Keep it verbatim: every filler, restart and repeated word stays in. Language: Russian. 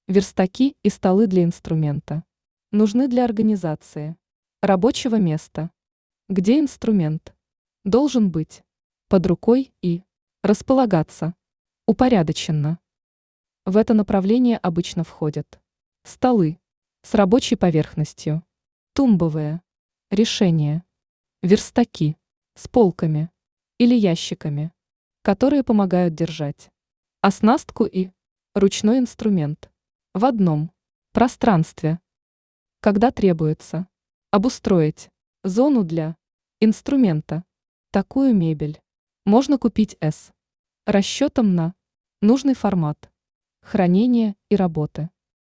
Верстаки и столы для инструмента. Нужны для организации рабочего места, где инструмент должен быть под рукой и располагаться упорядоченно. В это направление обычно входят столы с рабочей поверхностью, тумбовые решения, верстаки с полками или ящиками, которые помогают держать оснастку и ручной инструмент в одном пространстве. Когда требуется обустроить зону для инструмента, такую мебель можно купить с расчетом на нужный формат хранения и работы.